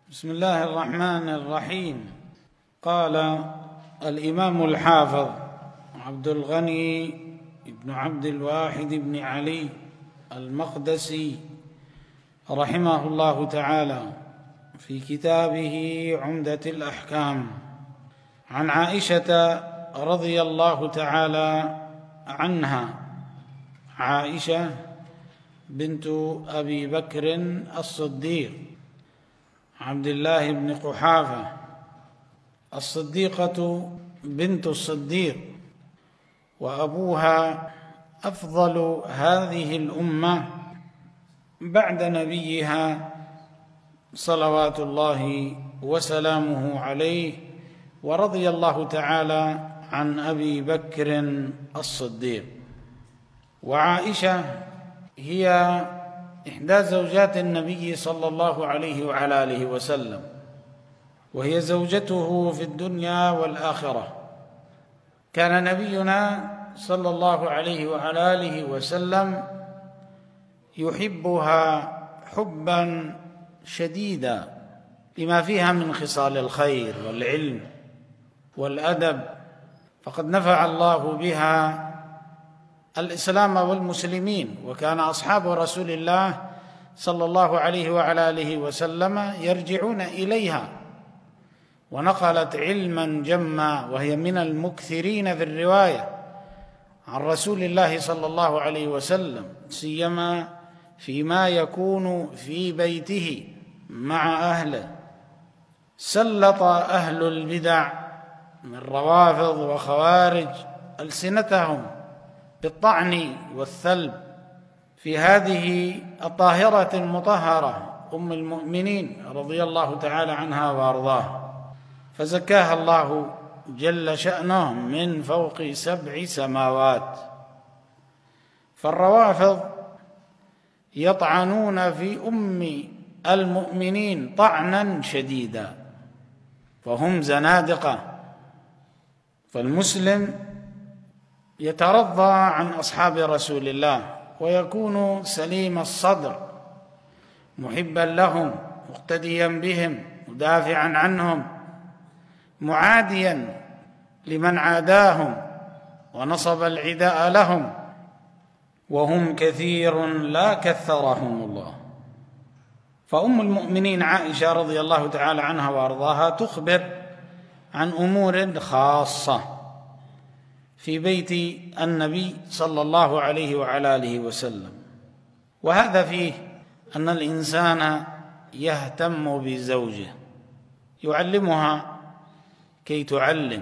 بسم الله الرحمن الرحيم. قال الإمام الحافظ عبد الغني بن عبد الواحد بن علي المقدسي رحمه الله تعالى في كتابه عمدة الأحكام عن عائشة رضي الله تعالى عنها، عائشة بنت أبي بكر الصديق عبد الله بن قحافة الصديقة بنت الصديق، وأبوها أفضل هذه الأمة بعد نبيها صلوات الله وسلامه عليه، ورضي الله تعالى عن أبي بكر الصديق. وعائشة هي إحدى زوجات النبي صلى الله عليه وعلى آله وسلم، وهي زوجته في الدنيا والآخرة. كان نبينا صلى الله عليه وعلى آله وسلم يحبها حبا شديدا لما فيها من خصال الخير والعلم والأدب، فقد نفع الله بها الإسلام والمسلمين. وكان أصحاب رسول الله صلى الله عليه وعلى آله وسلم يرجعون إليها، ونقلت علما جما، وهي من المكثرين في الرواية عن رسول الله صلى الله عليه وسلم، سيما فيما يكون في بيته مع أهله. سلط أهل البدع من روافض وخوارج ألسنتهم بالطعن والثلب في هذه الطاهرة المطهرة أم المؤمنين رضي الله تعالى عنها وأرضاها، فزكاها الله جل شأنه من فوق 7 سماوات. فالروافض يطعنون في أم المؤمنين طعنا شديدا، فهم زنادقة. فالمسلم يترضى عن أصحاب رسول الله ويكون سليم الصدر محبا لهم مقتديا بهم مدافعا عنهم معاديا لمن عاداهم ونصب العداء لهم، وهم كثير لا كثرهم الله. فأم المؤمنين عائشة رضي الله تعالى عنها وأرضاها تخبر عن أمور خاصة في بيت النبي صلى الله عليه وعلى آله وسلم، وهذا فيه أن الإنسان يهتم بزوجه، يعلمها كي تعلم،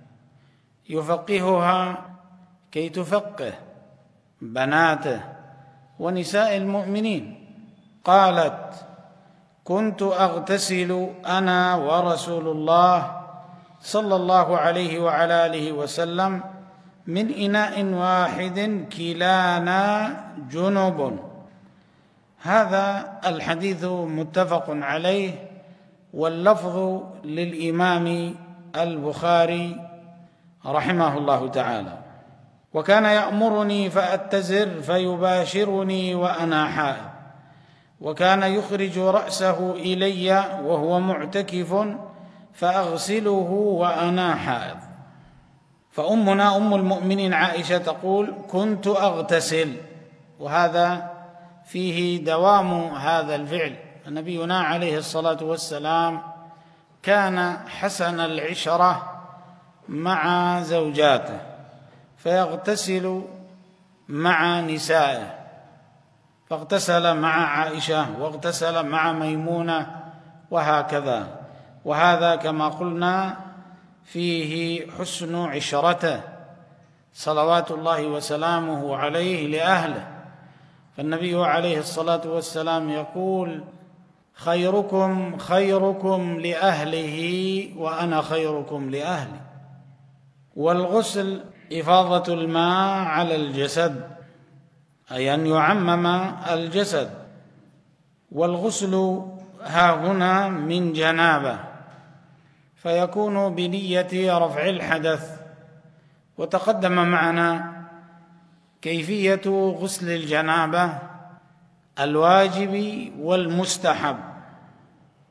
يفقهها كي تفقه بناته ونساء المؤمنين. قالت: كنت أغتسل أنا ورسول الله صلى الله عليه وعلى آله وسلم من إناء واحد كلانا جنب. هذا الحديث متفق عليه، واللفظ للإمام البخاري رحمه الله تعالى. وكان يأمرني فأتزر فيباشرني وأنا حائض، وكان يخرج رأسه إلي وهو معتكف فأغسله وأنا حائض. فأمنا أم المؤمنين عائشة تقول: كنت أغتسل، وهذا فيه دوام هذا الفعل. نبينا عليه الصلاة والسلام كان حسن العشرة مع زوجاته، فيغتسل مع نسائه، فاغتسل مع عائشة واغتسل مع ميمونة وهكذا. وهذا كما قلنا فيه حسن عشرته صلوات الله وسلامه عليه لأهله. فالنبي عليه الصلاة والسلام يقول: خيركم خيركم لأهله وأنا خيركم لأهلي. والغسل إفاضة الماء على الجسد، أي أن يعمم الجسد. والغسل ها هنا من جنابة، فيكون بنية رفع الحدث. وتقدم معنا كيفية غسل الجنابة الواجب والمستحب.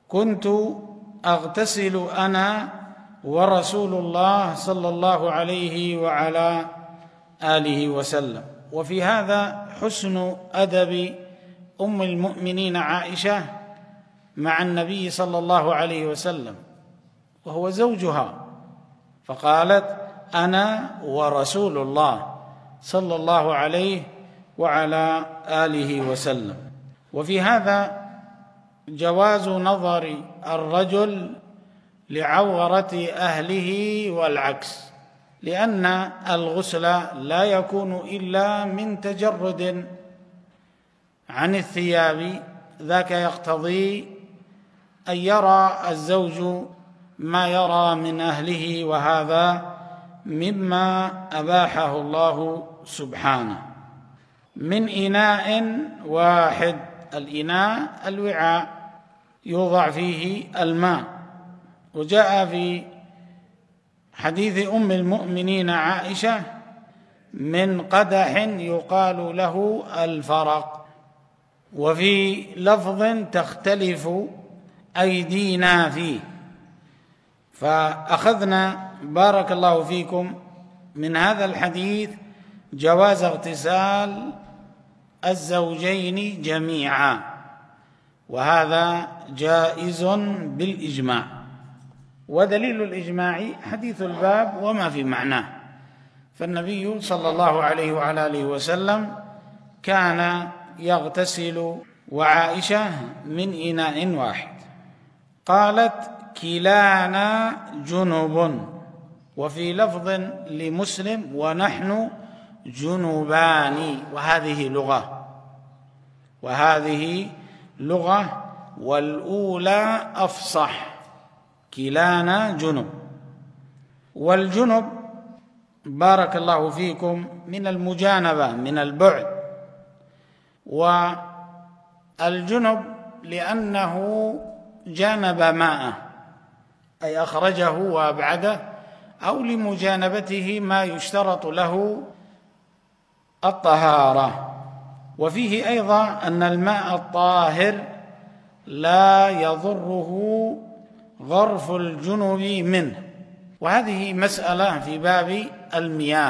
كنت أغتسل أنا ورسول الله صلى الله عليه وعلى آله وسلم. وفي هذا حسن أدب أم المؤمنين عائشة مع النبي صلى الله عليه وسلم وهو زوجها، فقالت: أنا ورسول الله صلى الله عليه وعلى آله وسلم. وفي هذا جواز نظر الرجل لعورة أهله والعكس، لأن الغسل لا يكون إلا من تجرد عن الثياب، ذاك يقتضي أن يرى الزوج ما يرى من أهله، وهذا مما أباحه الله سبحانه. من إناء واحد، الإناء الوعاء يوضع فيه الماء. وجاء في حديث أم المؤمنين عائشة: من قدح يقال له الفرق. وفي لفظ: تختلف أيدينا فيه. فأخذنا بارك الله فيكم من هذا الحديث جواز اغتسال الزوجين جميعا، وهذا جائز بالإجماع. ودليل الإجماع حديث الباب وما في معناه، فالنبي صلى الله عليه وعلى آله وسلم كان يغتسل وعائشة من إناء واحد. قالت: كلانا جنب. وفي لفظ لمسلم: ونحن جنبان. وهذه لغة والأولى أفصح. كلانا جنب. والجنب بارك الله فيكم من المجانبة، من البعد. والجنب لأنه جانب ماءه، أي أخرجه وأبعده، أو لمجانبته ما يشترط له الطهارة. وفيه أيضا أن الماء الطاهر لا يضره غرف الجنب منه. وهذه مسألة في باب المياه،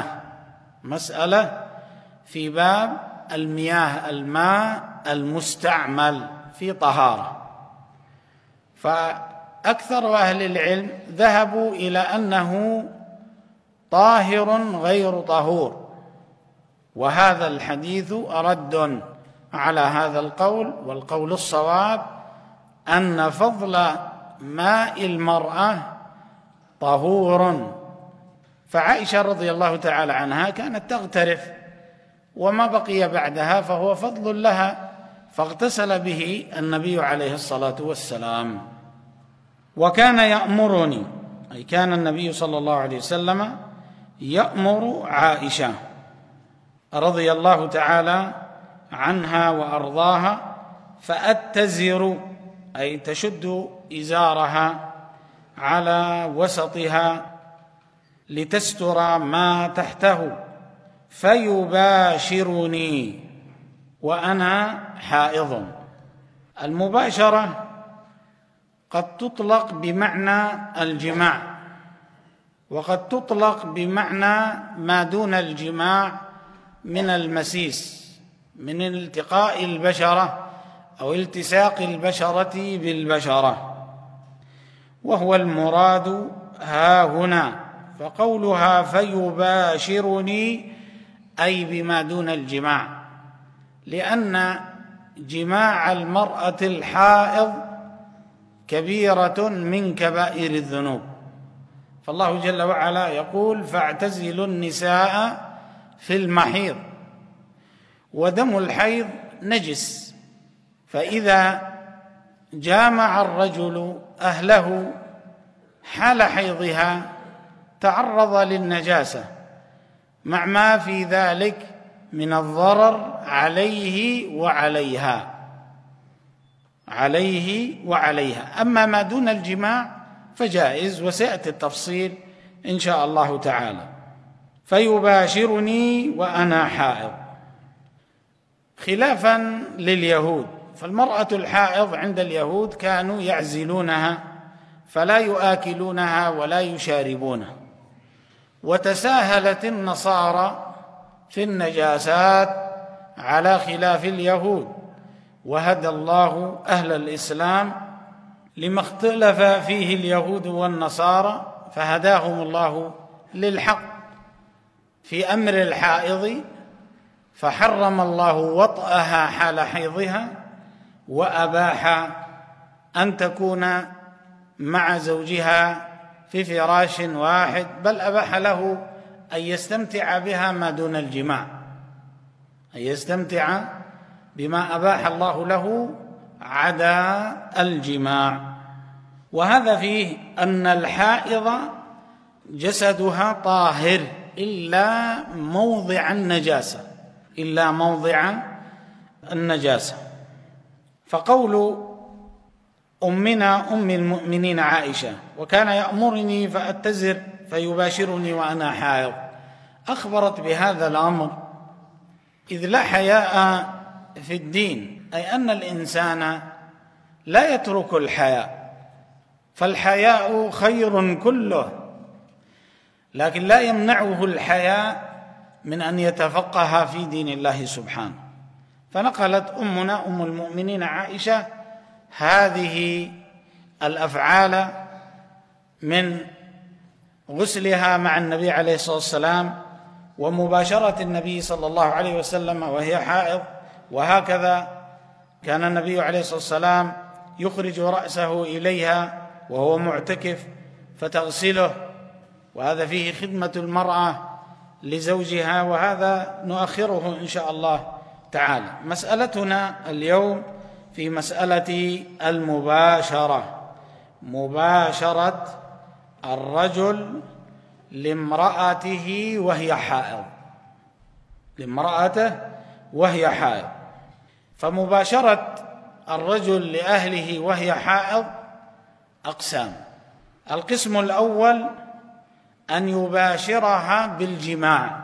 الماء المستعمل في طهارة. فأكثر أهل العلم ذهبوا إلى أنه طاهر غير طهور، وهذا الحديث رد على هذا القول. والقول الصواب أن فضل ماء المرأة طهور. فعائشة رضي الله تعالى عنها كانت تغترف، وما بقي بعدها فهو فضل لها، فاغتسل به النبي عليه الصلاة والسلام. وكان يأمرني، أي كان النبي صلى الله عليه وسلم يأمر عائشة رضي الله تعالى عنها وأرضاها، فأتزر، أي تشد إزارها على وسطها لتستر ما تحته، فيباشرني وأنا حائض. المباشرة قد تطلق بمعنى الجماع، وقد تطلق بمعنى ما دون الجماع من المسيس، من التقاء البشرة أو التصاق البشرة بالبشرة، وهو المراد ها هنا. فقولها فيباشرني أي بما دون الجماع، لأن جماع المرأة الحائض كبيرة من كبائر الذنوب. فالله جل وعلا يقول: فاعتزلوا النساء في المحيض. ودم الحيض نجس، فإذا جامع الرجل أهله حال حيضها تعرض للنجاسة، مع ما في ذلك من الضرر عليه وعليها. أما ما دون الجماع فجائز، وسيأتي التفصيل إن شاء الله تعالى. فيباشرني وأنا حائض، خلافا لليهود، فالمرأة الحائض عند اليهود كانوا يعزلونها فلا يؤكلونها ولا يشاربونها، وتساهلت النصارى في النجاسات على خلاف اليهود، وهدى الله أهل الإسلام لما اختلف فيه اليهود والنصارى، فهداهم الله للحق في أمر الحائض، فحرم الله وطئها حال حيضها، وأباح أن تكون مع زوجها في فراش واحد، بل أباح له أن يستمتع بها ما دون الجماع، أن يستمتع بما أباح الله له عدا الجماع. وهذا فيه أن الحائض جسدها طاهر إلا موضع النجاسة، فقول أمنا أم المؤمنين عائشة: وكان يأمرني فأتزر فيباشرني وأنا حائض، أخبرت بهذا الأمر إذ لا حياء في الدين، أي أن الإنسان لا يترك الحياء، فالحياء خير كله، لكن لا يمنعه الحياء من أن يتفقه في دين الله سبحانه. فنقلت أمنا أم المؤمنين عائشة هذه الأفعال من غسلها مع النبي عليه الصلاة والسلام ومباشرة النبي صلى الله عليه وسلم وهي حائض، وهكذا كان النبي عليه الصلاة والسلام يخرج رأسه إليها وهو معتكف فتغسله، وهذا فيه خدمة المرأة لزوجها، وهذا نؤخره إن شاء الله تعالى. مسألتنا اليوم في مسألة المباشرة، مباشرة الرجل لامرأته وهي حائض. فمباشرة الرجل لأهله وهي حائض أقسام. القسم الأول أن يباشرها بالجماع،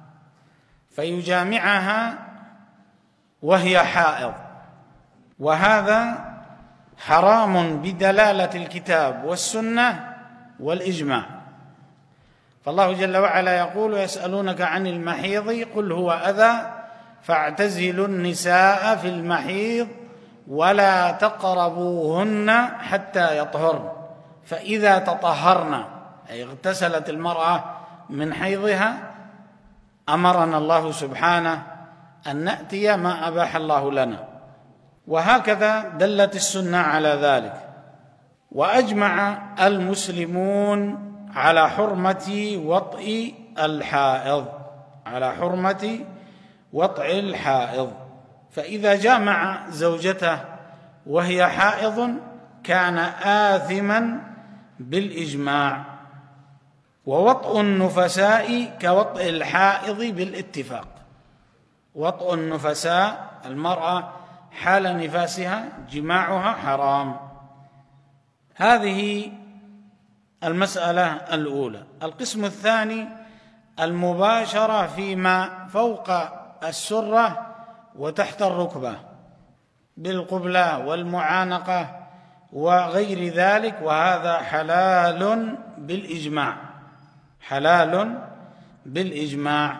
فيجامعها وهي حائض، وهذا حرام بدلالة الكتاب والسنة والإجماع. فالله جل وعلا يقول: يسألونك عن المحيض قل هو أذى فاعتزلوا النساء في المحيض ولا تقربوهن حتى يطهرن، فإذا تطهرن أي اغتسلت المرأة من حيضها أمرنا الله سبحانه أن نأتي ما أباح الله لنا، وهكذا دلت السنة على ذلك. وأجمع المسلمون على حرمة وطئ الحائض، فإذا جامع زوجته وهي حائض كان آثما بالإجماع. ووطئ النفساء كوطئ الحائض بالاتفاق. وطئ النفساء المرأة حال نفاسها جماعها حرام. هذه المسألة الأولى. القسم الثاني المباشرة فيما فوق السرة وتحت الركبة بالقبلة والمعانقة وغير ذلك، وهذا حلال بالإجماع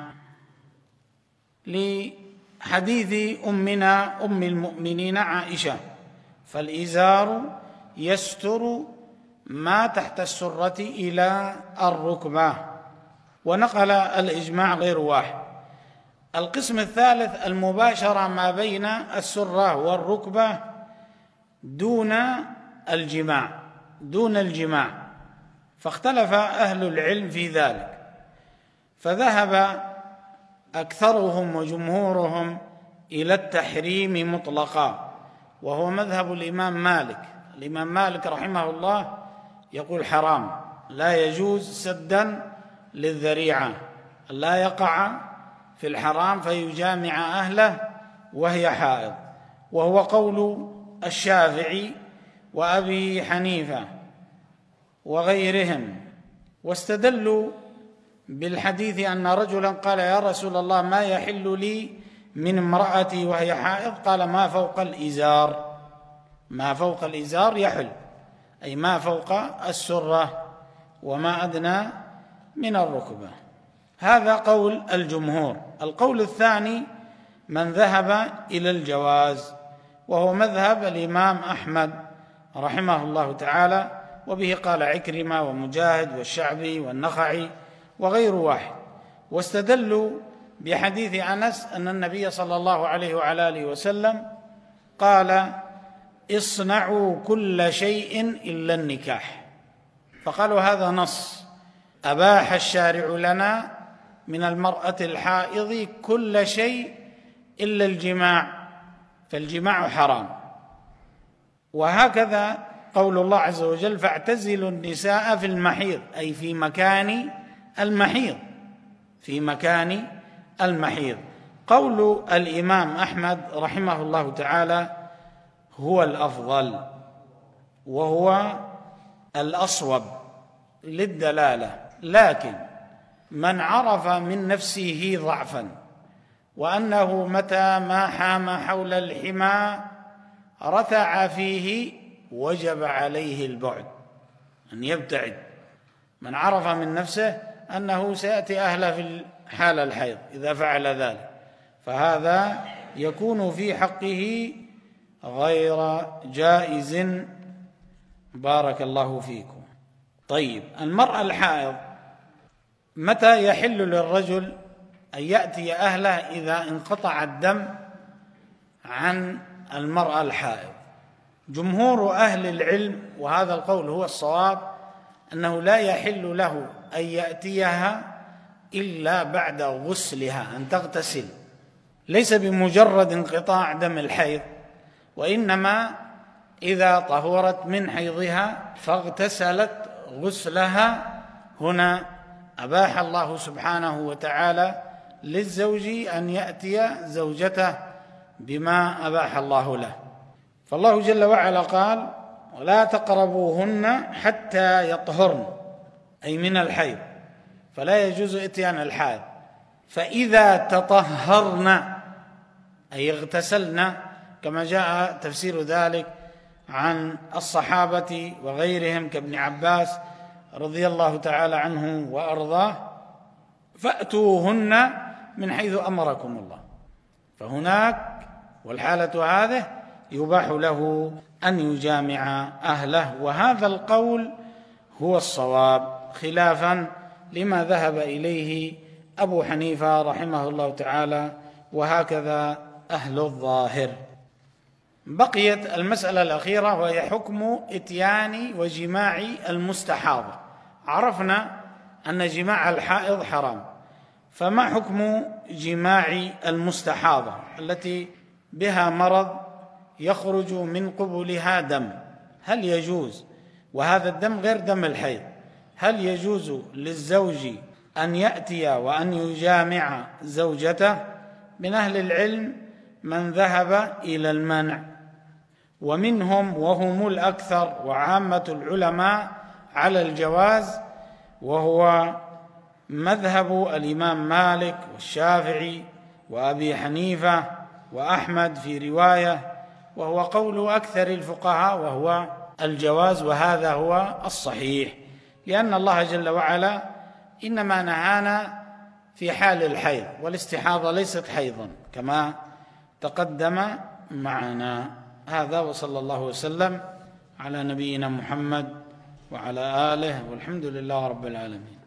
لحديث أمنا أم المؤمنين عائشة: فالإزار يستر ما تحت السرة إلى الركبة، ونقل الإجماع غير واحد. القسم الثالث المباشرة ما بين السرة والركبة دون الجماع، فاختلف أهل العلم في ذلك، فذهب أكثرهم وجمهورهم إلى التحريم مطلقا، وهو مذهب الإمام مالك رحمه الله يقول حرام، لا يجوز سدا للذريعة، لا يقع في الحرام فيجامع أهله وهي حائض، وهو قول الشافعي وأبي حنيفة وغيرهم. واستدلوا بالحديث أن رجلا قال: يا رسول الله، ما يحل لي من امرأتي وهي حائض؟ قال ما فوق الإزار. ما فوق الإزار يحل، أي ما فوق السرة وما أدنى من الركبة. هذا قول الجمهور. القول الثاني من ذهب إلى الجواز، وهو مذهب الإمام أحمد رحمه الله تعالى، وبه قال عكرمة ومجاهد والشعبي والنخعي وغير واحد، واستدلوا بحديث أنس أن النبي صلى الله عليه وعلى آله وسلم قال اصنعوا كل شيء إلا النكاح، فقالوا هذا نص أباح الشارع لنا من المرأة الحائض كل شيء إلا الجماع، فالجماع حرام. وهكذا قول الله عز وجل فاعتزلوا النساء في المحيض، أي في مكان المحيض، في مكان المحيض. قول الإمام أحمد رحمه الله تعالى هو الأفضل وهو الأصوب للدلالة، لكن من عرف من نفسه ضعفا وأنه متى ما حام حول الحمى رتع فيه وجب عليه البعد، أن يبتعد. من عرف من نفسه أنه سيأتي أهله في حال الحيض إذا فعل ذلك، فهذا يكون في حقه غير جائز. بارك الله فيكم. طيب، المرأة الحائض متى يحل للرجل أن يأتي أهله إذا انقطع الدم عن المرأة الحائض؟ جمهور أهل العلم، وهذا القول هو الصواب، أنه لا يحل له أن يأتيها إلا بعد غسلها، أن تغتسل، ليس بمجرد انقطاع دم الحيض، وإنما إذا طهرت من حيضها فاغتسلت غسلها، هنا أباح الله سبحانه وتعالى للزوج أن يأتي زوجته بما أباح الله له. فالله جل وعلا قال ولا تقربوهن حتى يطهرن، أي من الحيض، فلا يجوز إتيان الحائض. فإذا تطهرن أي اغتسلن، كما جاء تفسير ذلك عن الصحابة وغيرهم كابن عباس رضي الله تعالى عنه وأرضاه، فأتوهن من حيث أمركم الله. فهناك والحالة هذه يباح له أن يجامع أهله، وهذا القول هو الصواب خلافا لما ذهب إليه أبو حنيفة رحمه الله تعالى، وهكذا أهل الظاهر. بقيت المسألة الأخيرة وهي حكم إتيان وجماع المستحاضة. عرفنا أن جماع الحائض حرام، فما حكم جماع المستحاضة التي بها مرض يخرج من قبلها دم؟ هل يجوز، وهذا الدم غير دم الحيض، هل يجوز للزوج أن يأتي وأن يجامع زوجته؟ من أهل العلم من ذهب إلى المنع، ومنهم وهم الأكثر وعامة العلماء على الجواز، وهو مذهب الإمام مالك والشافعي وأبي حنيفة وأحمد في رواية، وهو قول أكثر الفقهاء وهو الجواز، وهذا هو الصحيح، لأن الله جل وعلا إنما نهانا في حال الحيض، والاستحاضة ليست حيضا كما تقدم معنا. هذا وصلى الله وسلم على نبينا محمد وعلى آله، والحمد لله رب العالمين.